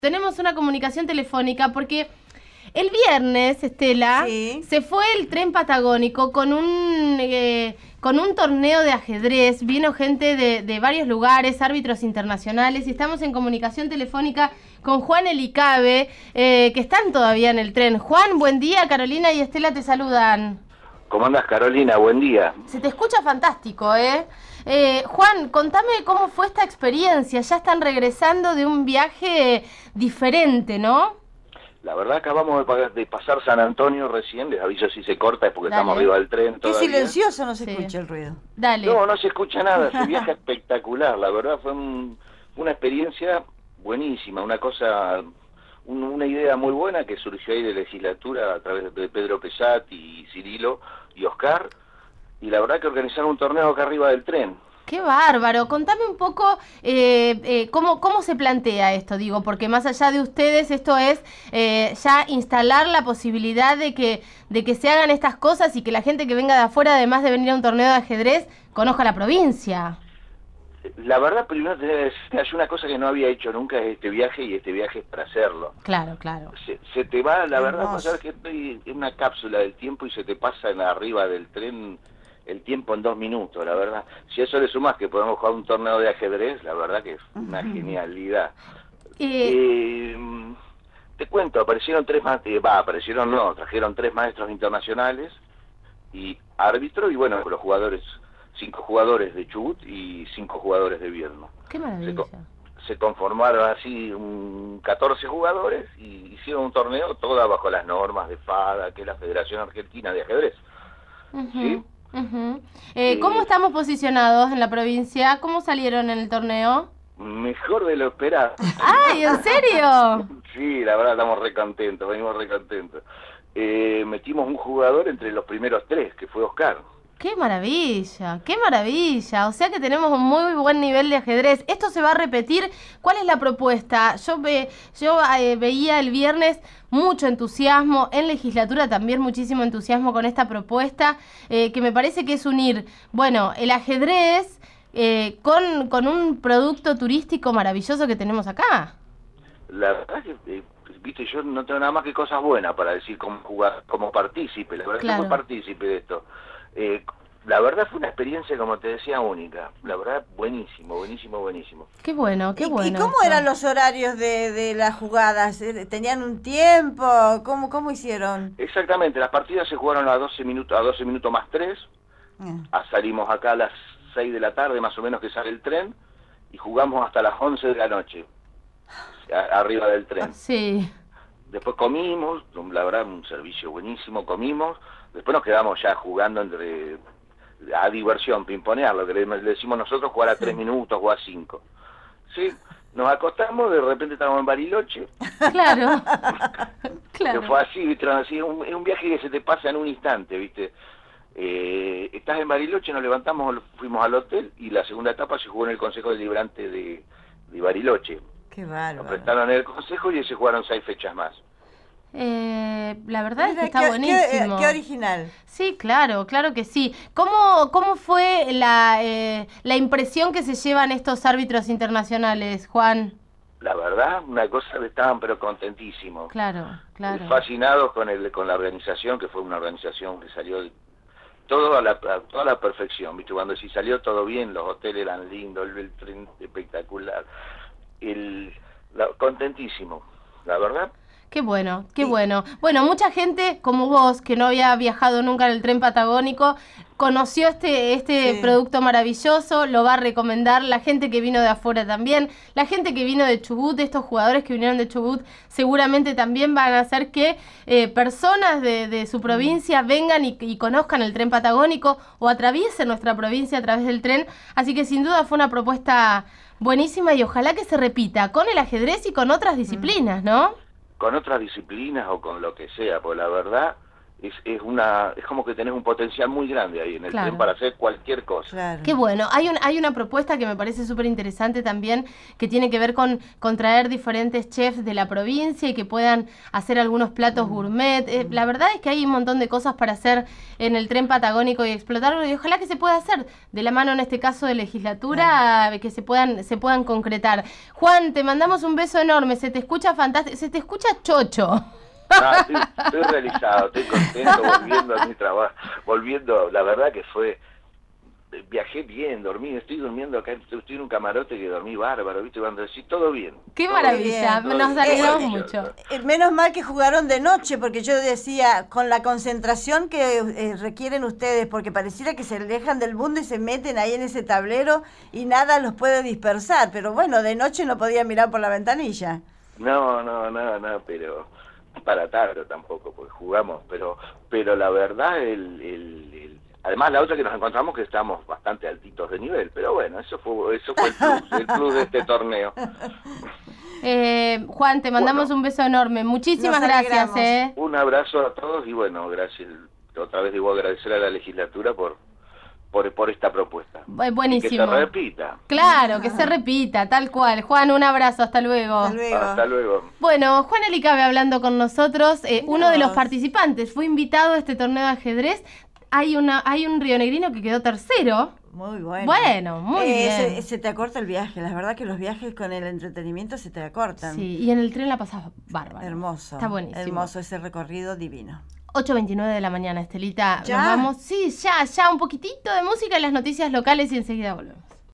Tenemos una comunicación telefónica porque el viernes, Estela, Sí. se fue el tren patagónico con un torneo de ajedrez. Vino gente de varios lugares, árbitros internacionales, y estamos en comunicación telefónica con Juan Elicabe, que están todavía en el tren. Juan, buen día. Carolina y Estela te saludan. ¿Cómo andas, Carolina? Buen día. Se te escucha fantástico, ¿eh? Juan, contame cómo fue esta experiencia. Ya están regresando de un viaje diferente, ¿no? La verdad acabamos de pasar San Antonio recién, les aviso si se corta es porque Dale. estamos arriba del tren Qué todavía. silencioso, no se Sí. escucha el ruido. Dale. No se escucha nada, ese viaje espectacular, la verdad fue una experiencia buenísima, una idea muy buena que surgió ahí de legislatura a través de Pedro Pesat y Cirilo y Oscar, y la verdad que organizaron un torneo acá arriba del tren. Qué bárbaro. Contame un poco cómo se plantea esto, digo, porque más allá de ustedes, esto es ya instalar la posibilidad de que se hagan estas cosas y que la gente que venga de afuera, además de venir a un torneo de ajedrez, conozca la provincia. La verdad, primero te voy a decir que hay una cosa que no había hecho nunca es este viaje, y este viaje es para hacerlo. Claro, claro. Se te va, la verdad, Hermoso. vos sabés que estoy en una cápsula del tiempo y se te pasa arriba del tren el tiempo en 2 minutos, la verdad. Si a eso le sumas que podemos jugar un torneo de ajedrez, la verdad que es una genialidad. Te cuento, trajeron 3 maestros internacionales y árbitro, y bueno, los jugadores, 5 jugadores de Chubut y 5 jugadores de Viedma. Qué maravilla. Se conformaron así 14 jugadores y hicieron un torneo todo bajo las normas de FADA, que es la Federación Argentina de Ajedrez. Ujú, ¿Sí? ujú. ¿Cómo estamos posicionados en la provincia? ¿Cómo salieron en el torneo? Mejor de lo esperado. ¡Ay, en serio! Sí, la verdad estamos re contentos, venimos re contentos. Metimos un jugador entre los primeros 3, que fue Oscar. ¡Qué maravilla! ¡Qué maravilla! O sea que tenemos un muy buen nivel de ajedrez. ¿Esto se va a repetir? ¿Cuál es la propuesta? Yo veía el viernes mucho entusiasmo, en legislatura también muchísimo entusiasmo con esta propuesta, que me parece que es unir, bueno, el ajedrez con un producto turístico maravilloso que tenemos acá. La verdad que, viste, yo no tengo nada más que cosas buenas para decir cómo jugar, como partícipe, la verdad Claro. que fui partícipe de esto. La verdad fue una experiencia, como te decía, única. La verdad, buenísimo. Qué bueno, qué bueno. ¿Y cómo esto. eran los horarios de las jugadas? ¿Tenían un tiempo? ¿Cómo hicieron? Exactamente, las partidas se jugaron a 12 minutos más 3. Salimos acá a las 6 de la tarde, más o menos, que sale el tren, y jugamos hasta las 11 de la noche, arriba del tren. Sí. Después comimos, la verdad, un servicio buenísimo, comimos. Después nos quedamos ya jugando a diversión, pimponear, lo que le decimos nosotros, jugar a 3 minutos, jugar a 5. Sí, nos acostamos, de repente estábamos en Bariloche. Claro. Que Claro. fue así, ¿viste? Así, es un viaje que se te pasa en un instante, ¿viste? Estás en Bariloche, nos levantamos, fuimos al hotel, y la segunda etapa se jugó en el Consejo Deliberante de Bariloche. Qué Nos bárbaro. prestaron el consejo y se jugaron 6 fechas más. La verdad es que Mira, está buenísimo. Qué original. Sí, claro que sí. ¿Cómo fue la impresión que se llevan estos árbitros internacionales, Juan? La verdad, una cosa, estaban pero contentísimos. Claro. Fascinados con la organización, que fue una organización que salió todo a toda la perfección, ¿viste? Cuando sí salió todo bien, los hoteles eran lindos, el tren espectacular, contentísimo, la verdad. Qué bueno, qué bueno. Bueno, mucha gente como vos, que no había viajado nunca en el tren patagónico, conoció este Sí. producto maravilloso, lo va a recomendar. La gente que vino de afuera también, la gente que vino de Chubut, estos jugadores que vinieron de Chubut, seguramente también van a hacer que personas de su provincia vengan y conozcan el tren patagónico o atraviesen nuestra provincia a través del tren. Así que sin duda fue una propuesta buenísima y ojalá que se repita con el ajedrez y con otras disciplinas, ¿no? Con otras disciplinas o con lo que sea, pues la verdad, es como que tenés un potencial muy grande ahí en el Claro. tren para hacer cualquier cosa. Claro. Qué bueno. Hay una propuesta que me parece súper interesante también, que tiene que ver con traer diferentes chefs de la provincia y que puedan hacer algunos platos gourmet. La verdad es que hay un montón de cosas para hacer en el tren patagónico y explotarlo, y ojalá que se pueda hacer de la mano, en este caso, de legislatura, que se puedan concretar. Juan, te mandamos un beso enorme. Se te escucha fantástico, se te escucha chocho. Estoy realizado, estoy contento volviendo a mi trabajo, la verdad que viajé bien, estoy durmiendo acá, estoy en un camarote que dormí bárbaro, ¿viste? Cuando decís todo bien. Qué todo maravilla, bien, nos todo alegramos bien. mucho. Menos mal que jugaron de noche, porque yo decía, con la concentración que requieren ustedes, porque pareciera que se alejan del mundo y se meten ahí en ese tablero y nada los puede dispersar, pero bueno, de noche no podía mirar por la ventanilla. No, pero para tarde tampoco, porque jugamos, pero la verdad, además la otra que nos encontramos que estamos bastante altitos de nivel, pero bueno, eso fue el plus de este torneo. Juan, te mandamos un beso enorme. Muchísimas Nos gracias. alegramos. Un abrazo a todos y bueno, gracias. Otra vez debo agradecer a la legislatura por esta propuesta. Buenísimo. Y que se repita. Claro, que se repita, tal cual. Juan, un abrazo, hasta luego. Hasta luego. Hasta luego. Bueno, Juan Elicabe hablando con nosotros, uno de los participantes, fue invitado a este torneo de ajedrez. Hay un rionegrino que quedó tercero. Muy bueno. Bueno, muy bien. Se te acorta el viaje, la verdad que los viajes con el entretenimiento se te acortan. Sí, y en el tren la pasás bárbaro. Hermoso. Está buenísimo. Hermoso ese recorrido divino. 8:29 de la mañana, Estelita. ¿Ya? Nos vamos. Sí, ya, un poquitito de música y las noticias locales y enseguida volvemos.